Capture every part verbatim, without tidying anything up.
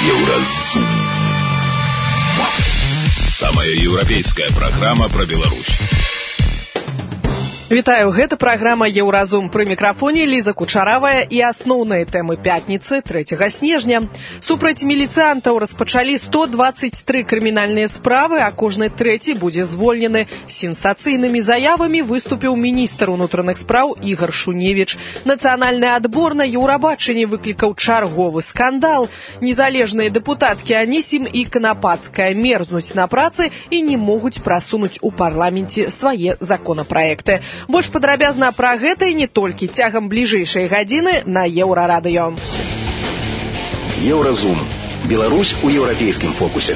Еўразум. Самая еўрапейская программа про Беларусь. Вітаю, гэта праграма «Еўразум». Пры мікрафоне Ліза Кучаравая і асноўныя тэмы пятніцы трэцяга снежня. Супраць міліцыянтаў распачалі сто двадцать три крымінальныя справы, а кожны трэці будзе звольнены. З сенсацыйнымі заявамі выступіў міністр унутраных спраў Ігар Шуневіч. Нацыянальны адбор на Еўрабачанні выклікаў чарговы скандал. Незалежныя дэпутаткі Анісім і Канапацкая мерзнуць на працы і не могуць прасунуць у парламенце свае законапраекты. Больш падрабязна пра гэта і не толькі цягам бліжэйшай гадзіны на Еўрарадыё. Еўразум. Беларусь у еўрапейскім фокусе.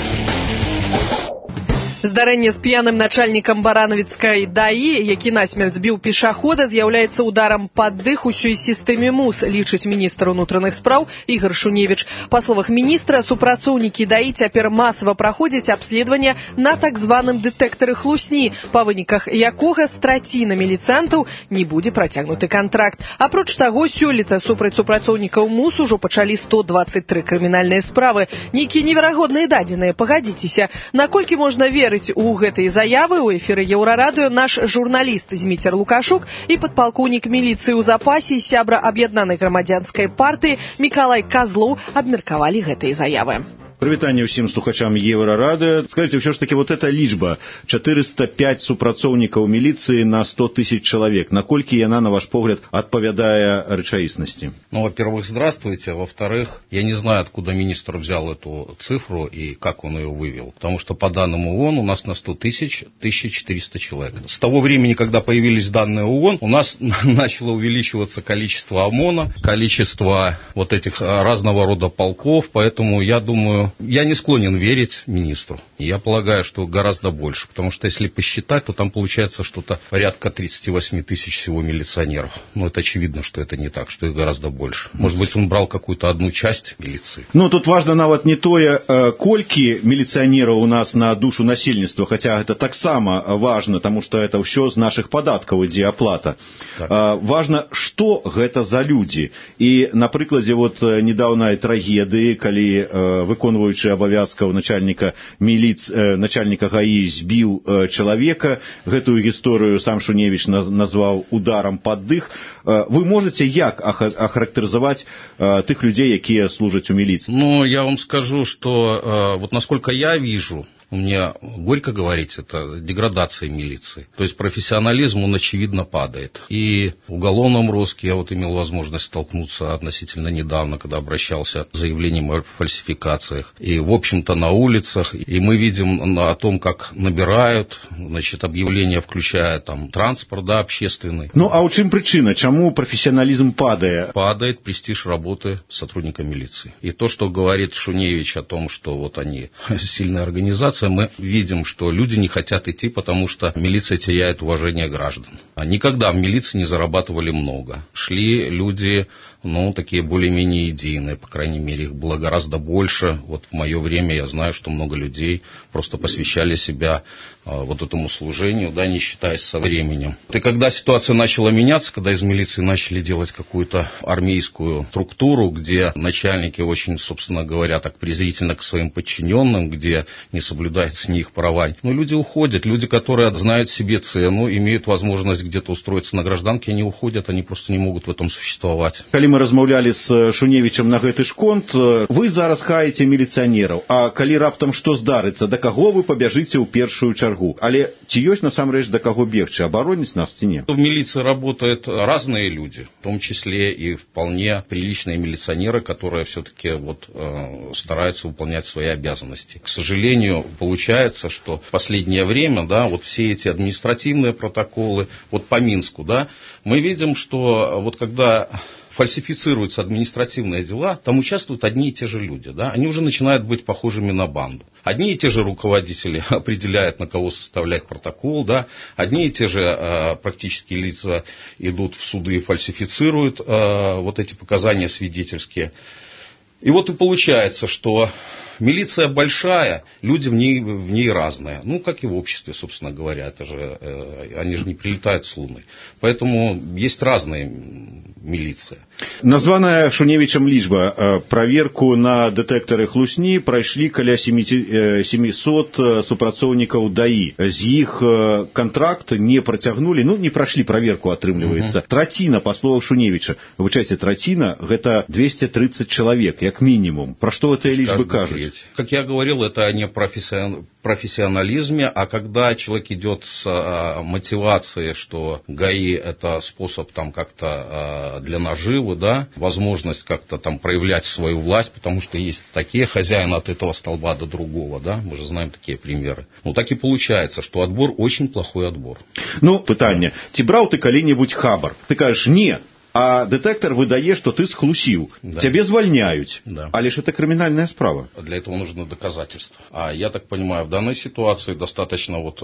Здарэнне з п'яным начальнікам баранавіцкай даі, які насмерць збіў пешахода, з'яўляецца ударам пад дых усёй сістэме МУС, лічыць міністр унутраных спраў Ігар Шуневіч. Па словах міністра, супрацоўнікі даі цяпер масава праходзяць абследаванне на так званым дэтэктары хлусні, па выніках якога з траціны міліцыянтаў не будзе працягнуты кантракт. Апроч таго, сёлета супраць супрацоўнікаў МУС ужо пачалі сто двадцать три крымінальныя справы. Нейкія неверагодныя дадзеныя, пагадзіцеся. Наколькі можна верыць у гэтыя заявы? У эфіры Еўрарадыё наш журналіст Зміцер Лукашук і падпалкоўнік міліцыі ў запасе, сябра аб'яднанай грамадзянскай партыі Мікалай Казлоў абмеркавалі гэтыя заявы. Прывітанне ўсім слухачам Еўрарадыё. Скажите, ўсё ж таки вот эта лічба четыреста пять супрацоўнікаў міліцыі на сто тысяч человек, наколькі яна, на ваш погляд, отповедая рэчаіснасці? Ну, во-первых, здравствуйте. Во-вторых, я не знаю, откуда министр взял эту цифру и как он ее вывел. Потому что по данным ООН у нас на сто тысяч тысяча четыреста человек. С того времени, когда появились данные ООН, у нас начало увеличиваться количество ОМОНа, количество вот этих разного рода полков. Поэтому я думаю, я не склонен верить министру. Я полагаю, что гораздо больше. Потому что если посчитать, то там получается что-то порядка тридцать восемь тысяч всего милиционеров. Но это очевидно, что это не так, что их гораздо больше. Может быть, он брал какую-то одну часть милиции. Ну, тут важно нават не тое, колькі милиционеров у нас на душу насельніцтва, хотя это таксама важно, потому что это все з наших податков ідзе аплата. Так. Важно, что гэта за люди. И на прыкладе вот недавнай трагедии, калі выконваюць абавязкаў начальника милиц, начальника ГАИ збіў человека, гэтую гісторыю сам Шуневіч назваў ударом под дых. Вы можете як охарактарызаваць тых людей, якія служаць у милиции? Ну, я вам скажу, что вот насколько я вижу, мне горько говорить, это деградация милиции. То есть профессионализм, он очевидно падает. И в уголовном розыске я вот имел возможность столкнуться относительно недавно, когда обращался с заявлением о фальсификациях. И, в общем-то, на улицах. И мы видим о том, как набирают, значит, объявления, включая там транспорт, да, общественный. Ну, а у чым причина? Чему профессионализм падает? Падает престиж работы сотрудника милиции. И то, что говорит Шуневич о том, что вот они сильная организация, мы видим, что люди не хотят идти, потому что милиция теряет уважение граждан. А никогда в милиции не зарабатывали много. Шли люди, ну, такие более-менее идейные, по крайней мере, их было гораздо больше. Вот в мое время я знаю, что много людей просто посвящали себя а, вот этому служению, да, не считаясь со временем. И когда ситуация начала меняться, когда из милиции начали делать какую-то армейскую структуру, где начальники очень, собственно говоря, так презрительно к своим подчиненным, где не соблюдаются с них права. Но люди уходят, люди, которые знают себе цену, имеют возможность где-то устроиться на гражданке, они уходят, они просто не могут в этом существовать. Калі мы размаўлялі з Шуневічем на гэты ж конт, вы зараз хаеце міліцыянераў, а калі раптам што здарыцца, да каго вы пабяжыце ў першую чаргу? Але ці ёсць насамрэч да каго бегчы, абароніць нас ці не? В милиции работают разные люди, в том числе и вполне приличные милиционеры, которые все-таки вот, э, стараются выполнять свои обязанности. К сожалению, получается, что в последнее время, да, вот все эти административные протоколы, вот по Минску, да, мы видим, что вот когда фальсифицируются административные дела, там участвуют одни и те же люди, да, они уже начинают быть похожими на банду. Одни и те же руководители определяют, на кого составлять протокол, да, одни и те же э, практически лица идут в суды и фальсифицируют э, вот эти показания свидетельские. И вот и получается, что милиция большая, люди в ней, в ней разные. Ну, как и в обществе, собственно говоря. Это же, э, они же не прилетают с Луны. Поэтому есть разные милиции. Названая Шуневичем лічба. Праверку на дэтэктары хлусні прайшлі каля семьсот супрацоўнікаў даі. З іх контракт не працягнули, ну, не прайшлі праверку, атрымліваецца. Угу. Траціна, па словах Шуневича, вывучайце, траціна, гэта двести тридцать человек, як минимум. Про что эта личба кажет? Как я говорил, это не профессион... профессионализме, а когда человек идет с а, мотивацией, что ГАИ это способ там как-то а, для наживы, да, возможность как-то там проявлять свою власть, потому что есть такие хозяины от этого столба до другого, да, мы же знаем такие примеры. Ну, так и получается, что отбор очень плохой отбор. Ну, пытание. Ці браў ты калі-небудзь хабар? Ты кажешь, не. А детектор выдает, что ты схлусил. Да. Тебе звольняют. Да. А лишь это криминальная справа. Для этого нужны доказательства. А я так понимаю, в данной ситуации достаточно вот,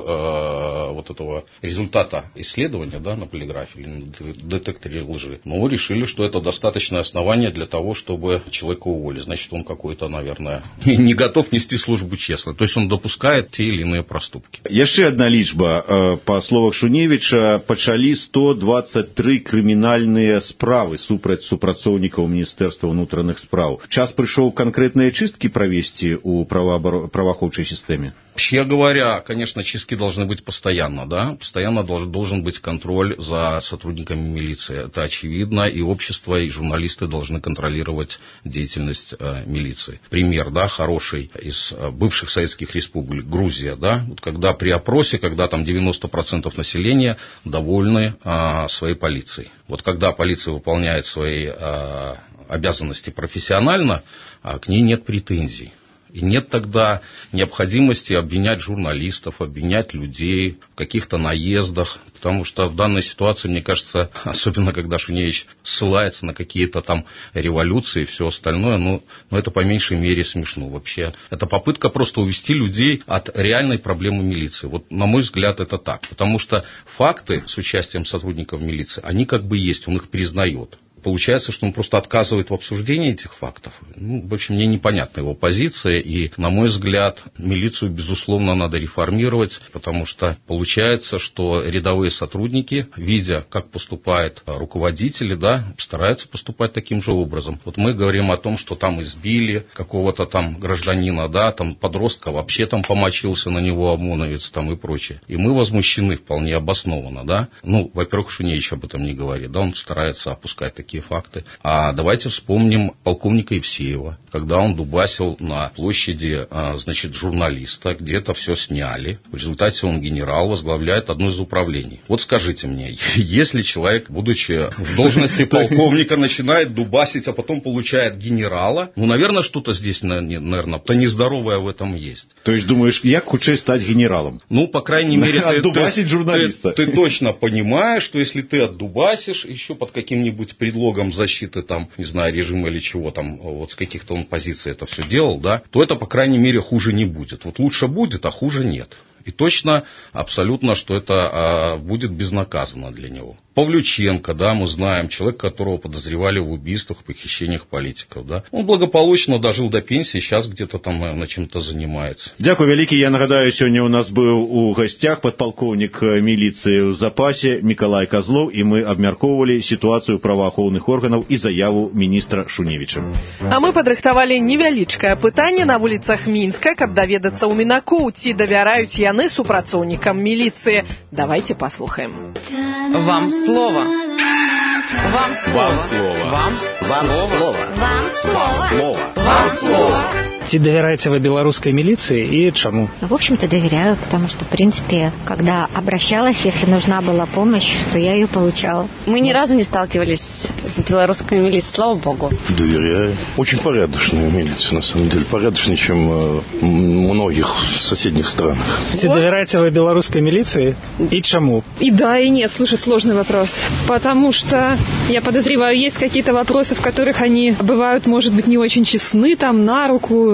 э, вот этого результата исследования, да, на полиграфе или на детекторе лжи. Но решили, что это достаточное основание для того, чтобы человека уволить. Значит, он какой-то, наверное, не готов нести службу честно. То есть он допускает те или иные проступки. Еще одна лічба. По словах Шуневича, пачалі сто двадцать три криминальные справы супраць супрацоўнікаў Міністэрства ўнутраных спраў. Час пришел конкретные чистки провести у правоохранной системе? Вообще говоря, конечно, чистки должны быть постоянно, да, постоянно должен, должен быть контроль за сотрудниками милиции, это очевидно, и общество, и журналисты должны контролировать деятельность э, милиции. Пример, да, хороший из э, бывших советских республик, Грузия, да, вот когда при опросе, когда там девяносто процентов населения довольны э, своей полицией. Вот когда полиция выполняет свои э, обязанности профессионально, э, к ней нет претензий. И нет тогда необходимости обвинять журналистов, обвинять людей в каких-то наездах. Потому что в данной ситуации, мне кажется, особенно когда Шуневич ссылается на какие-то там революции и все остальное, ну, ну это по меньшей мере смешно вообще. Это попытка просто увести людей от реальной проблемы милиции. Вот на мой взгляд это так. Потому что факты с участием сотрудников милиции, они как бы есть, он их признает. Получается, что он просто отказывает в обсуждении этих фактов. Ну, в общем, мне непонятна его позиция. И, на мой взгляд, милицию, безусловно, надо реформировать, потому что получается, что рядовые сотрудники, видя, как поступают руководители, да, стараются поступать таким же образом. Вот мы говорим о том, что там избили какого-то там гражданина, да, там подростка вообще там помочился на него ОМОНовец там и прочее. И мы возмущены вполне обоснованно, да. Ну, во-первых, Шуневич об этом не говорит, да, он старается опускать такие факты. А давайте вспомним полковника Евсеева, когда он дубасил на площади, значит, журналиста, где-то все сняли. В результате он генерал, возглавляет одно из управлений. Вот скажите мне, если человек, будучи в должности полковника, начинает дубасить, а потом получает генерала, ну, наверное, что-то здесь, наверное, то нездоровое в этом есть. То есть, думаешь, як худшее стать генералом? Ну, по крайней мере, ты, отдубасить журналиста. Ты, ты точно понимаешь, что если ты отдубасишь еще под каким-нибудь предлогом защиты, там, не знаю, режима или чего там, вот с каких-то он позиций это все делал, да, то это, по крайней мере, хуже не будет. Вот лучше будет, а хуже нет. И точно, абсолютно, что это а, будет безнаказанно для него. Павлюченко, да, мы знаем, человек, которого подозревали в убийствах, похищениях политиков, да. Он благополучно дожил до пенсии, сейчас где-то там, наверное, чем-то занимается. Дякую великий. Я нагадаю, сегодня у нас был у гостях подполковник милиции в запасе Миколай Козлов, и мы обмярковывали ситуацию правоохранных органов и заяву министра Шуневича. А мы падрыхтавалі невялічкае пытанне на улицах Минска, каб даведацца ў мінакоў, ці давяраюць яны супрацоўнікам милиции. Давайте послухаем. Вам слово. Вам слово. Вам слово. Вам слово. Вам слово. Вам слово. Ці давяраеце вы беларускай милиции и чему? В общем-то, доверяю, потому что, в принципе, когда обращалась, если нужна была помощь, то я ее получала. Мы ни разу не сталкивались с белорусской милицией, слава богу. Доверяю. Очень порядочная милиция, на самом деле. Порядочнее, чем э, многих в соседних странах. Ці давяраеце вы белорусской милиции и чему? И да, и нет. Слушай, сложный вопрос. Потому что, я подозреваю, есть какие-то вопросы, в которых они бывают, может быть, не очень честны, там, на руку,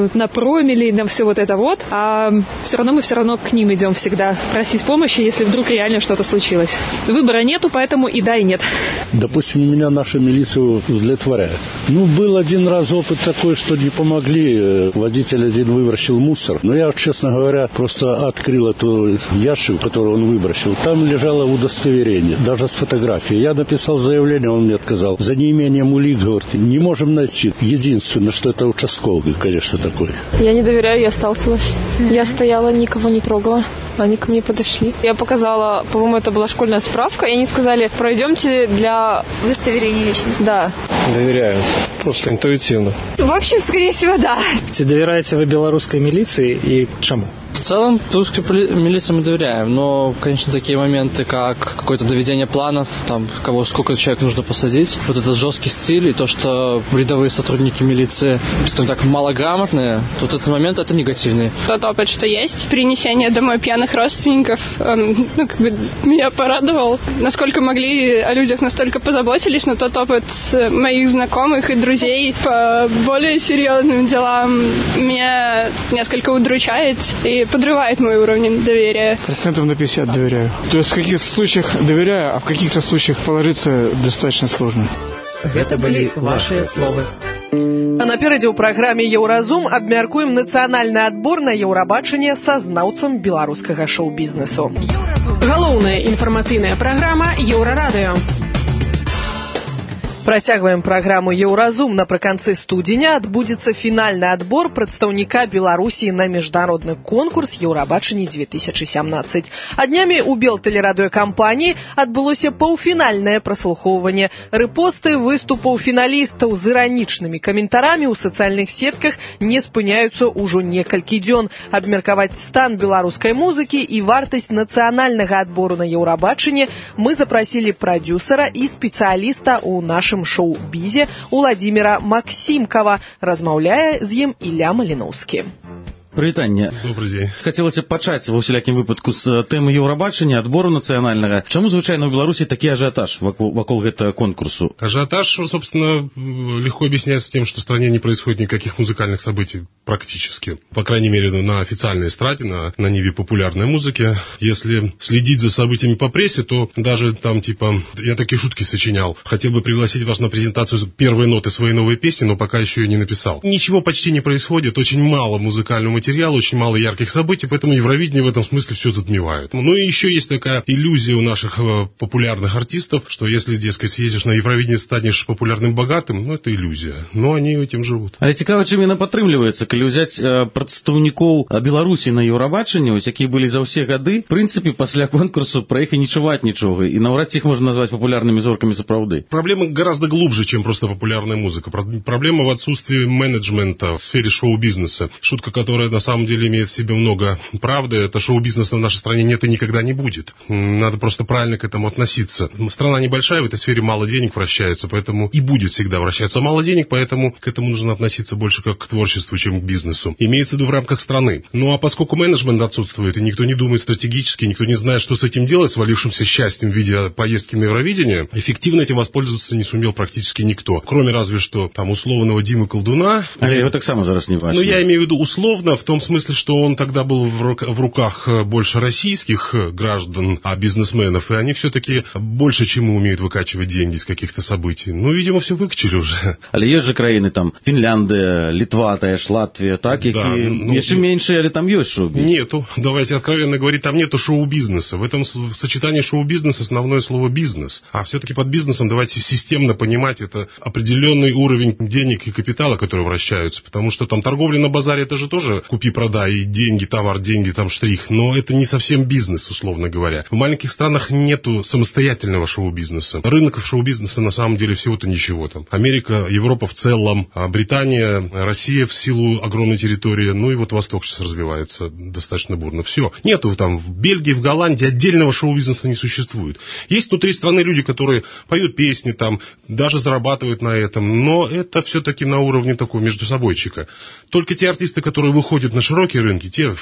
там на промили, на все вот это вот, а все равно мы все равно к ним идем всегда просить помощи, если вдруг реально что-то случилось. Выбора нету, поэтому и да, и нет. Допустим, меня наша милиция удовлетворяет. Ну, был один раз опыт такой, что не помогли. Водитель один выбросил мусор. Но я, честно говоря, просто открыл эту ящик, который он выбросил. Там лежало удостоверение, даже с фотографией. Я написал заявление, он мне отказал. За неимением улик, говорит, не можем найти. Единственное, что это участковый, конечно, такой. Я не доверяю, я сталкивалась. Я стояла, никого не трогала. Они ко мне подошли. Я показала, по-моему, это была школьная справка, и они сказали, пройдемте для удостоверения личности. Да. Доверяю. Просто интуитивно. В общем, скорее всего, да. Ці доверяете вы белорусской милиции и чему? В целом, русской милиции мы доверяем, но, конечно, такие моменты, как какое-то доведение планов, там, кого, сколько человек нужно посадить, вот этот жесткий стиль и то, что рядовые сотрудники милиции, скажем так, малограмотные, вот этот момент, это негативный. Тот опыт, что есть, принесение домой пьяных родственников, он, ну, как бы, меня порадовал. Насколько могли, о людях настолько позаботились, но тот опыт моих знакомых и друзей по более серьезным делам меня несколько удручает и подрывает мой уровень доверия. Процентов на пятьдесят доверяю. То есть в каких-то случаях доверяю, а в каких-то случаях положиться достаточно сложно. Это были ваши словы. А наперадзе ў праграме «Еўразум» абмяркуем нацыянальны адбор на еўрабачанне са знаўцам беларускага шоу-бізнесу. Галоўная інфармацыйная праграма «Еўрарадыё». Працягваем праграму «Еўразум». Напрыканцы студзеня адбудзецца фінальны адбор прадстаўніка Беларусі на міжнародны конкурс «Еўрабачанне две тысячи семнадцать». А днямі ў Белтэлерадыёкампаніі адбылося паўфінальнае праслухоўванне. Рэпосты выступаў фіналістаў з іранічнымі каментарамі ў сацыяльных сетках не спыняюцца ўжо некалькі дзён. Абмеркаваць стан беларускай музыкі і вартасць нацыянальнага адбору на Еўрабачанне мы запрасілі прадзюсара і спецыяліста ў нашым шоу-бізе Уладзіміра Максімкава. Размаўляе з ім Ілля Маліноўскі. Прывітанне. Добрый дзень. Хацелася пачаць ва ўсялякім выпадку з тэмы еўрабачання, адбору нацыянальнага. Чаму звычайна ў Беларусі такі ажиотаж вакол, вакол гэтага конкурсу? Ажиотаж, собственно, легко объясняется тем, что в стране не происходит никаких музыкальных событий практически. По крайней мере, на официальной эстраде, на, на ниве популярной музыки. Если следить за событиями по прессе, то даже там типа, я такие шутки сочинял. Хотел бы пригласить вас на презентацию первой ноты своей новой песни, но пока еще ее не написал. Ничего почти не происходит, очень мало музыкального материала, очень мало ярких событий, поэтому Евровидение в этом смысле все затмевает. Ну и еще есть такая иллюзия у наших э, популярных артистов, что если, дескать, съездишь на Евровидение, станешь популярным богатым, ну это иллюзия. Но они этим живут. Але цікава, чым яна падтрымліваецца, калі ўзяць э, прадстаўнікоў Беларусі на Еўрабачанне, вось якія былі за ўсе гады, в прынцыпе, пасля конкурсу пра іх і не чуваць нічога, і наўрад ці іх можна назваць папулярнымі зоркамі сапраўды. Проблема гораздо глубже, чем просто популярная музыка. Проблема в отсутствии менеджмента в сфере шоу-бизнеса. Шутка, которая на самом деле имеет в себе много правды, это шоу-бизнеса в нашей стране нет и никогда не будет. Надо просто правильно к этому относиться. Страна небольшая, в этой сфере мало денег вращается, поэтому и будет всегда вращаться мало денег, поэтому к этому нужно относиться больше как к творчеству, чем к бизнесу. Имеется в виду в рамках страны. Ну а поскольку менеджмент отсутствует, и никто не думает стратегически, никто не знает, что с этим делать, свалившимся счастьем в виде поездки на Евровидение, эффективно этим воспользоваться не сумел практически никто. Кроме разве что там условного Димы Колдуна. А я его так само зараз не бачу. Ну я имею в виду условно, в том смысле, что он тогда был в руках больше российских граждан, а бизнесменов, и они все-таки больше чему умеют выкачивать деньги из каких-то событий. Ну, видимо, все выкачали уже. Але есть же краины, там, Финляндия, Литва, таеш, Латвия, так, які да, ну, еще меньше, але там есть шоу-бизнес? Нету, давайте откровенно говорить, там нету шоу-бизнеса. В этом в сочетании шоу-бизнес основное слово бизнес. А все-таки под бизнесом давайте системно понимать, это определенный уровень денег и капитала, которые вращаются, потому что там торговля на базаре, это же тоже купи-продай, и деньги, товар, деньги, там штрих, но это не совсем бизнес, условно говоря. В маленьких странах нету самостоятельного шоу-бизнеса. Рынок шоу-бизнеса на самом деле всего-то ничего там. Америка, Европа в целом, Британия, Россия в силу огромной территории, ну и вот Восток сейчас развивается достаточно бурно. Все. Нету там в Бельгии, в Голландии отдельного шоу-бизнеса не существует. Есть внутри страны люди, которые поют песни там, даже зарабатывают на этом, но это все-таки на уровне такого между собойчика. Только те артисты, которые выходят на широкие рынки, те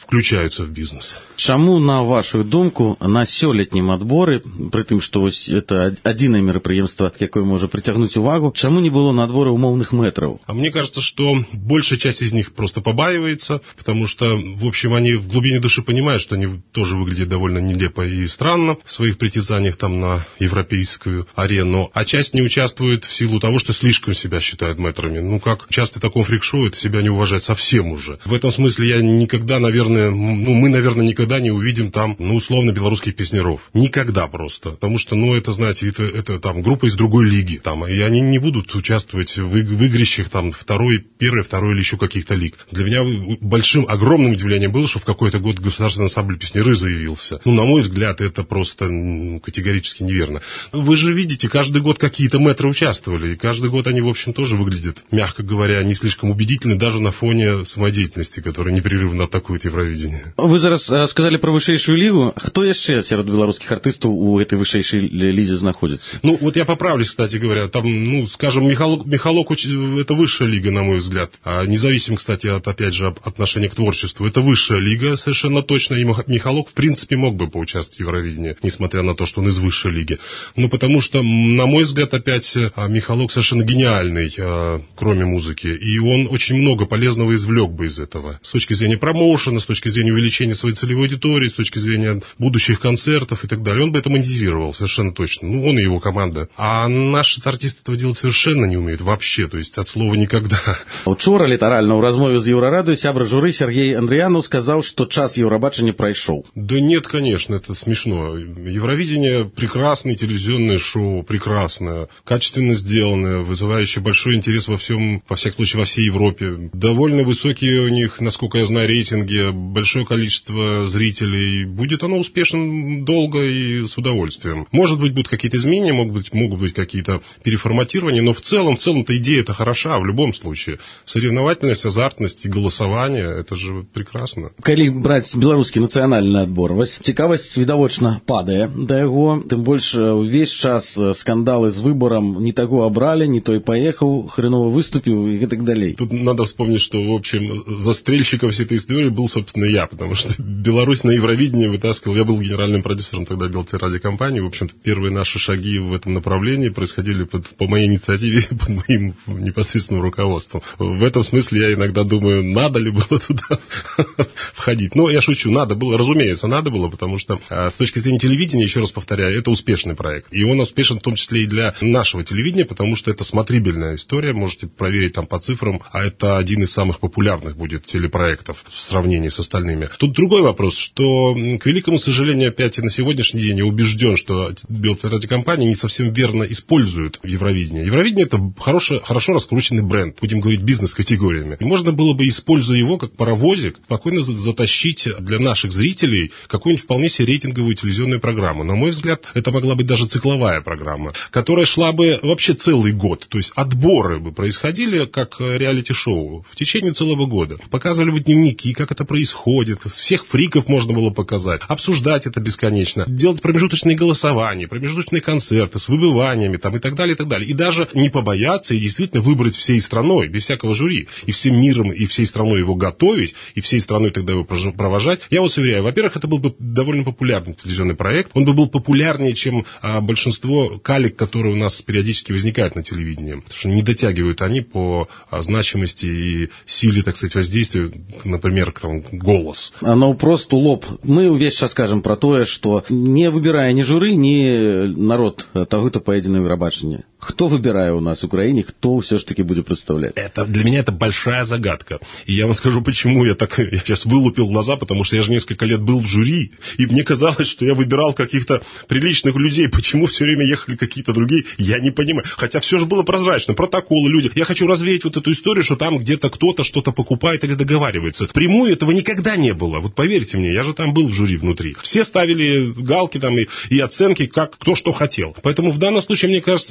включаются в бизнес. Чаму, на вашу думку, на сёлетнім адборы, пры тым, што вось это адзінае мерапрыемства, якое можа прыцягнуць увагу, чаму не было на адборы умоўных мэтраў? А мне кажется, что большая часть из них просто побаивается, потому что, в общем, они в глубине души понимают, что они тоже выглядят довольно нелепо и странно в своих притязаниях там на европейскую арену, а часть не участвует в силу того, что слишком себя считают мэтрами. Ну, как часто в таком фрик-шоу это себя не уважать совсем уже. В этом смысле я никогда, наверное, ну, мы, наверное, никогда не увидим там, ну, условно, белорусских песняров. Никогда просто. Потому что, ну, это, знаете, это, это там группа из другой лиги. Там, и они не будут участвовать в, в игрищах там второй, первой, второй или еще каких-то лиг. Для меня большим, огромным удивлением было, что в какой-то год государственный ансамбль песняры заявился. Ну, на мой взгляд, это просто ну, категорически неверно. Вы же видите, каждый год какие-то мэтры участвовали, и каждый год они, в общем, тоже выглядят, мягко говоря, не слишком убедительны даже на фоне самодеятельности, которая непрерывно атакует Евровидение. Вы зараз сказали про вышэйшую лигу. Кто яшчэ сярод белорусских артыстаў у этой вышэйшай лизе находится? Ну, вот я поправлюсь, кстати говоря. Там, ну, скажем, Михалок, Михалок это высшая лига, на мой взгляд. А независимо, кстати, от, опять же, отношения к творчеству. Это высшая лига, совершенно точно. И Михалок, в принципе, мог бы поучаствовать в Евровидении, несмотря на то, что он из высшей лиги. Ну, потому что, на мой взгляд, опять Михалок совершенно гениальный, кроме музыки. И он очень много полезного извлек бы из этого. С точки зрения промоушена, с точки зрения увеличения своей целевой аудитории, с точки зрения будущих концертов и так далее. Он бы это монетизировал, совершенно точно. Ну, он и его команда. А наши артисты этого делать совершенно не умеют вообще, то есть от слова никогда. Учора літаральна ў размове з Еўрарадыё сябра журы Сергей Андриянов сказал, что час Евробачення прошел. Да нет, конечно, это смешно. Евровидение прекрасное телевизионное шоу, прекрасное, качественно сделанное, вызывающее большой интерес во всем, во всяком случае, во всей Европе. Довольно высокие у них, насколько я знаю, рейтинги, большое количество зрителей. Будет оно успешным долго и с удовольствием. Может быть, будут какие-то изменения, могут быть, могут быть какие-то переформатирования, но в целом, в целом-то идея-то хороша в любом случае. Соревновательность, азартность и голосование, это же прекрасно. Калі браць беларускі нацыянальны адбор, вось цікавасць відавочна падае да яго, тым больш увесь час скандалы з выбором, не таго абралі, не той поехал, хреново выступил и так далее. Тут надо вспомнить, что, в общем, застрельщиком всей этой истории был, собственно, я, потому что Беларусь на Евровидении вытаскивал, я был генеральным продюсером тогда Белтелерадиокомпании, в общем-то, первые наши шаги в этом направлении происходили под, по моей инициативе, под моим непосредственным руководством. В этом смысле я иногда думаю, надо ли было туда входить. Но я шучу, надо было, разумеется, надо было, потому что а, с точки зрения телевидения, еще раз повторяю, это успешный проект. И он успешен в том числе и для нашего телевидения, потому что это смотрибельная история, можете проверить там по цифрам, а это один из самых популярных будет телепроектов в сравнении с остальными. Тут другой вопрос, что, к великому сожалению, опять и на сегодняшний день я убежден, что Белтелерадиокомпания не совсем верно использует Евровидение. Евровидение — это хорошо, хорошо раскрученный бренд, будем говорить бизнес-категориями. И можно было бы, используя его как паровозик, спокойно затащить для наших зрителей какую-нибудь вполне себе рейтинговую телевизионную программу. На мой взгляд, это могла быть даже цикловая программа, которая шла бы вообще целый год. То есть отборы бы происходили как реалити-шоу в течение целого года. Показывали бы дневники, как это происходит. Всех фриков можно было показать. Обсуждать это бесконечно. Делать промежуточные голосования, промежуточные концерты с выбываниями там, и так далее, и так далее. И даже не побояться и действительно выбрать всей страной, без всякого жюри. И всем миром, и всей страной его готовить, и всей страной тогда его провожать. Я вас уверяю, во-первых, это был бы довольно популярный телевизионный проект. Он бы был популярнее, чем а, большинство калек, которые у нас периодически возникают на телевидении. Потому что не дотягивают они по а, значимости и силе, так сказать, воздействия, например, к там, голос. А наўпрост у лоб. Мы увесь час кажам про тое, што не выбірае ні журы, ні народ таго-то поедзе на Евробаченне. Кто выбирает у нас в Украине, кто все ж таки будет представлять? Это, для меня это большая загадка. И я вам скажу, почему я так я сейчас вылупил глаза, потому что я же несколько лет был в жюри, и мне казалось, что я выбирал каких-то приличных людей. Почему все время ехали какие-то другие, я не понимаю. Хотя все же было прозрачно, протоколы, люди. Я хочу развеять вот эту историю, что там где-то кто-то что-то покупает или договаривается. Впрямую этого никогда не было. Вот поверьте мне, я же там был в жюри внутри. Все ставили галки там и, и оценки, как кто что хотел. Поэтому в данном случае, мне кажется, правильнее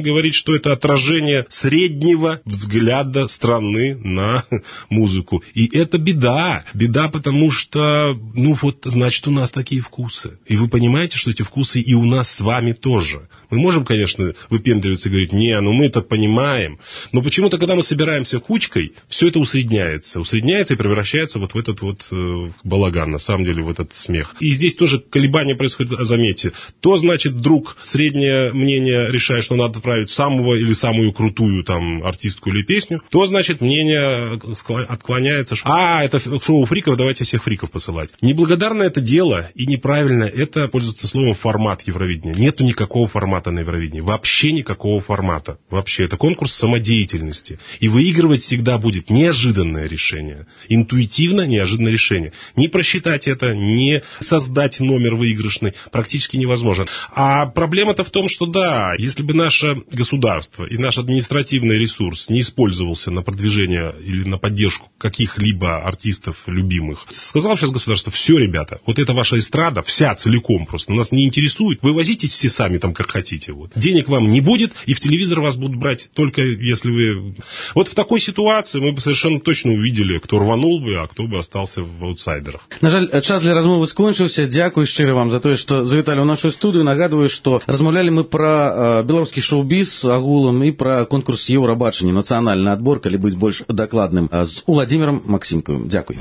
говорит, что это отражение среднего взгляда страны на музыку. И это беда. Беда, потому что, ну вот, значит, у нас такие вкусы. И вы понимаете, что эти вкусы и у нас с вами тоже. Мы можем, конечно, выпендриваться и говорить, не, ну мы это понимаем. Но почему-то, когда мы собираемся кучкой, все это усредняется. Усредняется и превращается вот в этот вот э, балаган, на самом деле, в этот смех. И здесь тоже колебания происходят, заметьте. То, значит, вдруг среднее мнение решает, что надо отправить самого или самую крутую там артистку или песню, то, значит, мнение отклоняется, что а, это шоу фриков, давайте всех фриков посылать. Неблагодарное это дело и неправильно это пользоваться словом формат Евровидения. Нету никакого формата на Евровидении. Вообще никакого формата. Вообще. Это конкурс самодеятельности. И выигрывать всегда будет неожиданное решение. Интуитивно неожиданное решение. Не просчитать это, не создать номер выигрышный практически невозможно. А проблема-то в том, что да, если бы наше государство и наш административный ресурс не использовался на продвижение или на поддержку каких-либо артистов любимых, сказал сейчас государство, все, ребята, вот это ваша эстрада, вся целиком просто, нас не интересует, вы возитесь все сами там как хотите. Вот. Денег вам не будет, и в телевизор вас будут брать только если вы... Вот в такой ситуации мы бы совершенно точно увидели, кто рванул бы, а кто бы остался в аутсайдерах. На жаль, час для размовы скончыўся. Дзякуй шчыра вам за тое, што завіталі ў нашу студыю. Нагадваю, што размаўлялі мы пра э, беларускі шоу-біз агулам і пра конкурс Еўрабачання, нацыянальны адбор, калі быць больш дакладным, з Уладзімірам Максімкавым. Дзякуй.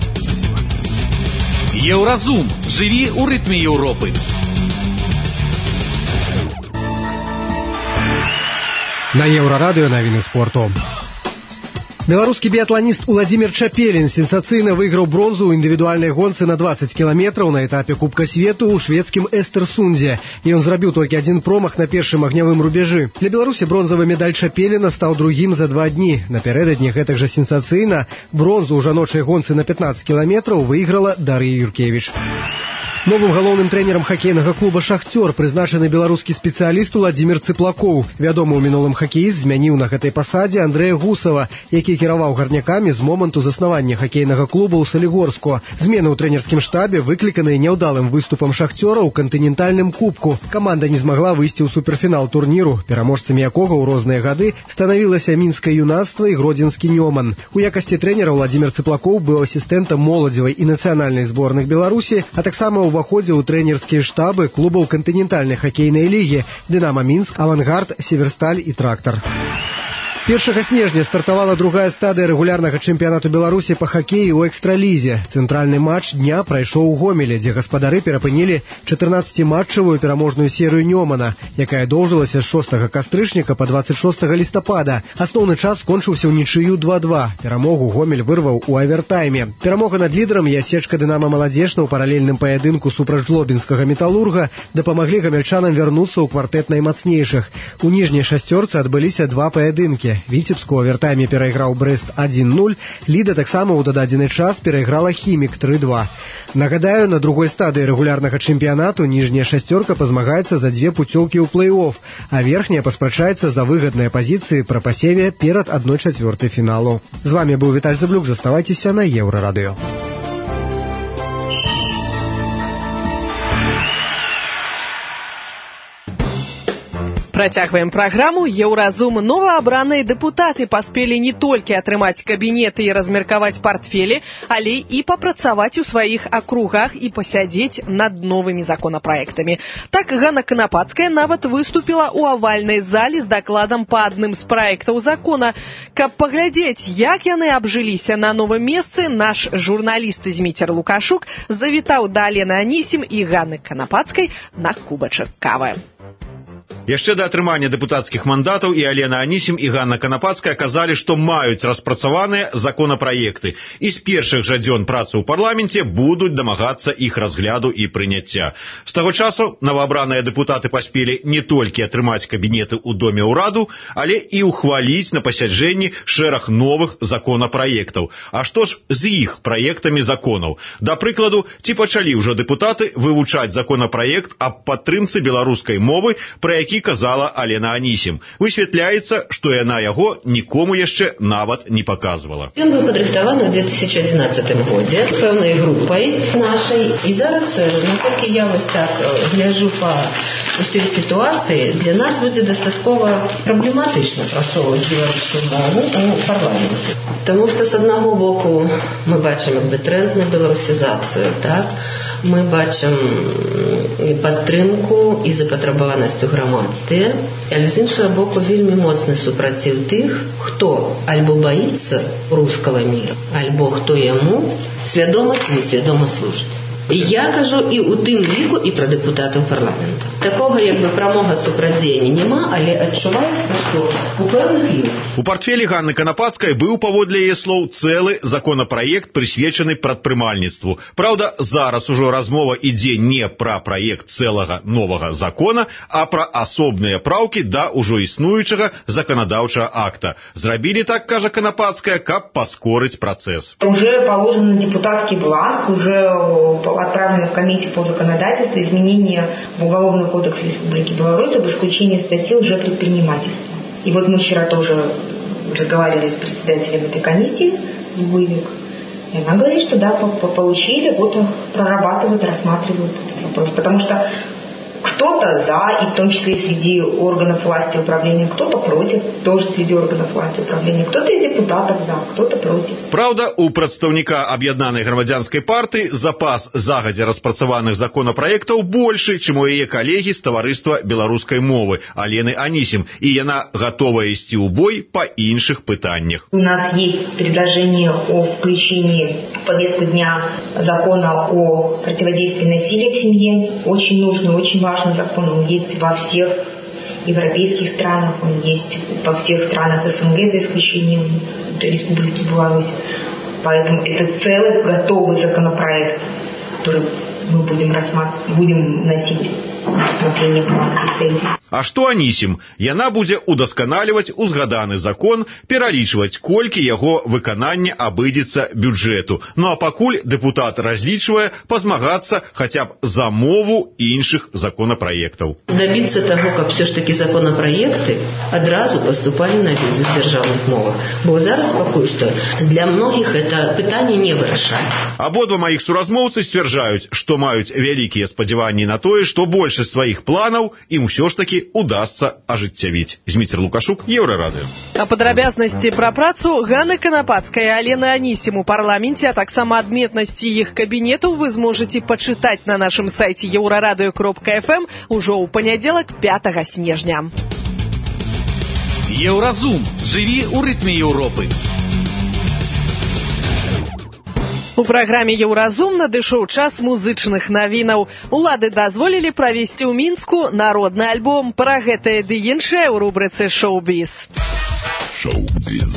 Еўразум. Жыві ў рытме Еўропы. На Еўрарадыё навіны спорту. Беларускі біятланіст Уладзімір Чапелін сенсацыйна выйграў бронзу ў індывідуальнай гонцы на дваццаць кіламетраў на этапе Кубка свету ў шведскім Эстерсунде. І ён зрабіў толькі адзін промах на першым агнявым рубежы. Для Беларусі бронзавы медаль Чапеліна стаў другім за два дні. Напярэдадні гэтак жа сенсацыйна бронзу ў жаночай гонцы на пятнаццаць кіламетраў выйграла Дар'я Юркевіч. Новым галоўным трэнерам хакейнага клуба «Шахтёр» прызначаны беларускі спецыяліст Уладзімір Цыплакоў. Вядомы ў мінулым хакеіст змяніў на гэтай пасадзе Андрэя Гусава, які кіраваў гарнякамі з моманту заснавання хакейнага клуба ў Салігорску. Змены ў трэнерскім штабе выкліканыя няўдалым выступам «Шахтёра» ў кантынентальным кубку. Каманда не змагла выйсці ў суперфінал турніру, пераможцамі якога ў розныя гады станавілася мінскае юнацтва і гродзенскі Нёман. У якасці трэнера Уладзімір Цыплакоў быў асістэнтам моладзевай і нацыянальнай зборных Беларусі, а таксама ў уваходзіў у трэнерскія штабы клубаў кантынентальнай хакейнай лігі «Дынама Мінск», «Авангард», «Северсталь» і «Трактар». першага снежня стартавала другая стадыя рэгулярнага чэмпіянату Беларусі па хакеі ў экстралізе. Цэнтральны матч дня прайшоў у Гомеле, дзе гаспадары перапынілі чатырнаццаціматчавую пераможную серыю Нёмана, якая доўжылася з шостага кастрычніка па дваццаць шостага лістапада. Асноўны час скончыўся ў нічыю два-два. Перамогу Гомель вырваў у авертайме. Перамога над лідарам і асечка «Дынама Маладзешна» ў паралельным паядынку супраць жлобінскага металурга дапамаглі гамельчанам вярнуцца ў квартэт наймацнейшых. У ніжняй шасцёрцы адбыліся два паядынкі. Віцебску ў авертайме перайграў Брэст адзін нуль, Ліда таксама ў дададзены час перайграла Хімік тры-два. Нагадаю, на другой стадыі рэгулярнага чэмпіянату ніжняя шасцёрка пазмагаецца за дзве пуцёўкі ў плэй-офф, а верхняя паспрачаецца за выгадныя пазіцыі пры пасеве перад адной чацвёртай фіналу. З вамі быў Віталь Заблюк, заставайцеся на Еўрарадыё. Працягваем праграму «Еўразум». Новаабраныя дэпутаты паспелі не толькі атрымаць кабінеты і размеркаваць партфелі, але і папрацаваць у сваіх акругах і пасядзець над новымі законапраектамі. Так Ганна Канапацкая нават выступіла ў авальнай зале з дакладам па адным з праектаў закона. Каб паглядзець, як яны абжыліся на новым месцы, наш журналіст Зміцер Лукашук завітаў да Алены Анісім і Ганны Канапацкай на кубачак кавы. Яшчэ да атрымання дэпутацкіх мандатаў і Алена Анісім і Ганна Канапацкая казалі, што маюць распрацаваныя законапраекты і з першых жа дзён працы ў парламенце будуць дамагацца іх разгляду і прыняцця. З таго часу новаабраныя дэпутаты паспелі не толькі атрымаць кабінеты ў доме ўраду, але і ухваліць на пасяджэнні шэраг новых законапраектаў. А што ж з іх праектамі законаў? Да прыкладу, ці пачалі ўжо дэпутаты вывучаць законапраект аб падтрымцы беларускай мовы, пра які які казала Алена Анісім. Высвятляецца, што яна яго нікому яшчэ нават не паказвала. Ён быў падрыхтаваны ў две тысячи одиннадцатым годзе пэўнай групай нашай. І зараз, наколькі я вось так гляжу па ўсёй сітуацыі, для нас будзе дастаткова праблематычна прасоўваць беларускую мову ў парламенце. Таму што з аднаго боку мы бачым як бы тренд на беларусізацыю, так? Мы бачым падтрымку і запатрабаванасць у грамадстве, але з іншага боку вельмі моцны супраціў тых, хто альбо баіцца рускага міра, альбо хто яму свядома ці несвядома служыць. І я кажу і ў тым ліку і пра дэпутатаў парламента. Такога як бы прамога супрацьдзеяння няма, але адчуваецца, што у пэўных ёсць. У партфелі Ганны Канапацкай быў, паводле яе слоў, цэлы законапраект, прысвечаны прадпрымальніцтву. Праўда, зараз ужо размова ідзе не пра праект цэлага новага закона, а пра асобныя праўкі да ўжо існуючага заканадаўчага акта. Зрабілі так, кажа Канапацкая, каб паскорыць працэс. Уже положен депутатский бланк, уже отправлено в комиссию по законодательству изменения в Уголовный кодекс Республики Беларусь об исключении статьи лжепредпринимательства. И вот мы вчера тоже разговаривали с председателем этой комиссии, с Буйвик, и она говорит, что да, получили, вот прорабатывают, рассматривают этот вопрос. Потому что кто-то за, и в том числе среди органов власти управления, кто-то против, тоже среди органов власти управления, кто-то из депутатов за, кто-то против. Праўда, у прадстаўніка аб'яднанай грамадзянскай партыі запас загадзя распрацаваных законапраектаў большы, чым у яе калегі з таварыства беларускай мовы Алены Анісім, і яна гатовая ісці ў бой па іншых пытаннях. У нас есть предложение о включении в повестку дня закона о противодействии насилию в семье. Очень нужный, очень важный. Важный закон, он есть во всех европейских странах, он есть во всех странах СНГ, за исключением Республики Беларусь. Поэтому это целый готовый законопроект, который мы будем рассматривать, будем носить на рассмотрение парламента. А што Анісім? Яна будзе удасканаліваць узгаданы закон, пералічваць, колькі яго выканання абыдзецца бюджэту. Ну а пакуль дэпутат разлічвае пазмагацца хаця б за мову іншых законапраектаў. Добиться того, каб все ж таки законапраекты адразу поступали на візу дзяржаўных мовах. Бо зараз пакуль што для многіх это пытанне не вырашае. Абодва маіх суразмоўцы сцвярджаюць, што маюць вялікія спадзяванні на тое, што большасць сваіх планаў ім усё ж таки удастся ажыццявіць. Зміцер Лукашук, Еўрарадыё. А падрабязнасці пра працу Ганны Канапацкай і Алены Анісім у парламенце, а таксама адметнасці іх кабінетаў вы зможаце пачытаць на нашым сайце еўрарадыё кропка эф эм ужо ў панядзелак пятага снежня. Еўразум. Жыві ў рытме Еўропы. У праграме «Еўразум» надышоў час музычных навінаў. Улады дазволілі правесці ў Мінску народны альбом. Пра гэтае ды іншае ў рубрыцы «Шоу-біз». Шоу-біз.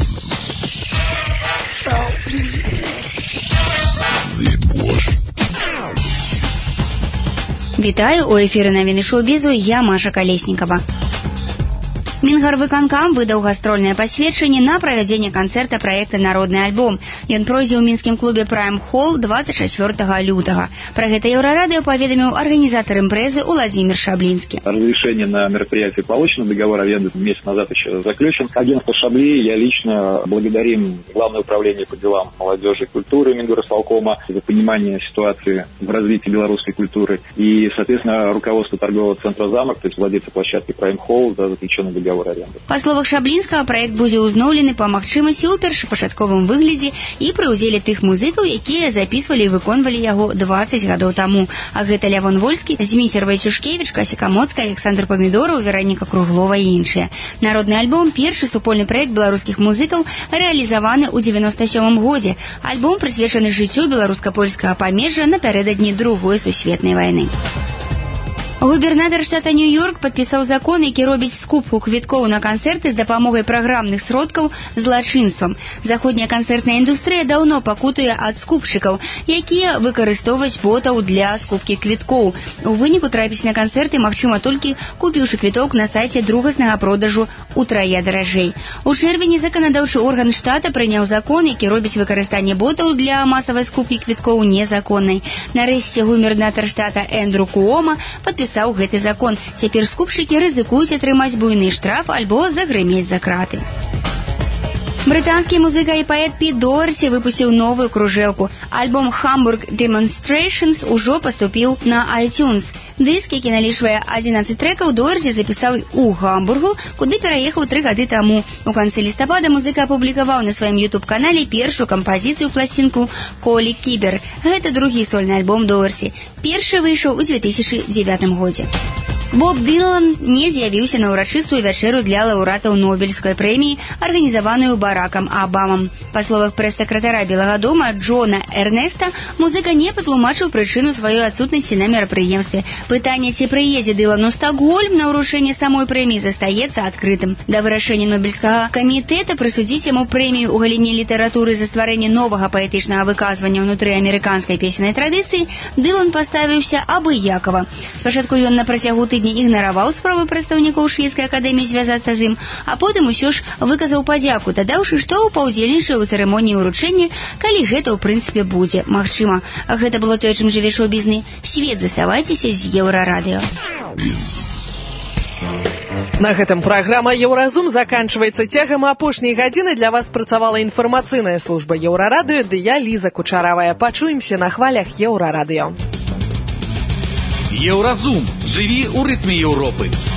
Вітаю, у эфіры навіны шоу-бізу, я Маша Калеснікова. Мінгарвыканкам выдаў гастрольнае пасведчанне на правядзенне канцэрта праекта «Народны альбом». Ён пройдзе ў мінскім клубе «Прайм Холл» двадцать четвёртого лютага. Про гэта Еўрарадыё паведаміў арганізатор импрезы Владимир Шаблинский. Разрешение на мероприятие получено, договор аренды месяц назад еще заключен. Агентство «Шабли», я лично благодарим Главное управление по делам молодежи и культуры Мингорисполкома за понимание ситуации в развитии белорусской культуры и, соответственно, руководство торгового центра «Замок», то есть владельца площадки «Прайм Холл» за заключенный договор. Па словах Шаблінскага, праект будзе ўзноўлены па магчымасці ў першапачатковым выглядзе і пры ўдзеле тых музыкаў, якія запісвалі і выконвалі яго двадцать гадоў таму. А гэта Лявон Вольскі, Зміцер Вайцюшкевіч, Кася Камоцкая, Александр Памідораў, Вераніка Круглова і іншыя. Народны альбом – першы супольны праект беларускіх музыкаў, рэалізаваны ў девяносто сёмым годзе. Альбом прысвечаны жыццю беларуска-польскага памежжа напярэдадні другой сусветнай вайны. Губернатор штата Нью-Йорк падпісаў закон, які робіць скупку квіткоў на канцэрты з дапамогай праграмных сродкаў злачынствам. Заходняя канцэртная індустрыя даўно пакутуе ад скупшчыкаў, якія выкарыстоўваюць ботаў для скупкі квіткоў. У выніку трапіць на канцэрты магчыма толькі купіўшы квіток на сайце другаснага продажу утрая даражэй. У чэрвені заканадаўчы орган штата прыняў закон, які робіць выкарыстанне ботаў для масавай скупкі квіткоў незаконнай. Нарэшце губернатар штата Эндрю Куома падпісаў падпісаў гэты закон. Цяпер скупшчыкі рызыкуюць атрымаць буйны штраф альбо загрымець за краты. Брытанскі музыка і паэт Піт Доерсі выпусціў новую кружэлку. Альбом «Hamburg Demonstrations» ужо паступіў на iTunes. Дыск, які налічвае адзінаццаць трэкаў, Доерсі запісаў у Гамбургу, куды пераехаў тры гады таму. У канцы лістапада музыка апублікаваў на сваім ютуб-канале першую кампазіцыю пласцінку «Колі Кібер». Гэта другі сольны альбом Доерсі. Першы выйшаў у дзве тысячы дзевятым годзе. Боб Дилан не з'явіўся на ўрачыстую вячэру для лаўрэатаў Нобелевскай прэміі, арганізаваную Баракам Абамам. Па словах прэс-сакратара Белага дома Джона Эрнеста, музыка не патлумачыў прычыну сваёй адсутнасці на мерапрыемстве. Пытанне, ці прыедзе Дилан у Стокгольм на ўручэнне самой прэміі, застаецца адкрытым. Да вырашэння Нобелевскага камітэта прысудзіць яму прэмію ў галіне літаратуры за стварэнне новага паэтычнага выказвання ўнутры амерыканскай песеннай традыцыі Дилан паставіўся абыякава. Спачатку ён на працягу тыдня ігнараваў справы прадстаўнікоў шведскай акадэміі звязацца з ім, а потым усё ж выказаў падзяку, дадаўшы, што паўдзельнічае ў цырымоніі ўручэння, калі гэта ў прынцыпе будзе магчыма. Гэта было тое, чым жыве шоу-бізны свет. Заставайцеся з Еўрарадыё. На гэтым праграма «Еўразум» заканчваецца. Цягам апошняй гадзіны для вас працавала інфармацыйная служба Еўрарадыё, ды я, Ліза Кучаравая. Пачуемся на хвалях Еўрарадыё. Еўразум. Жыві ў рытме Еўропы.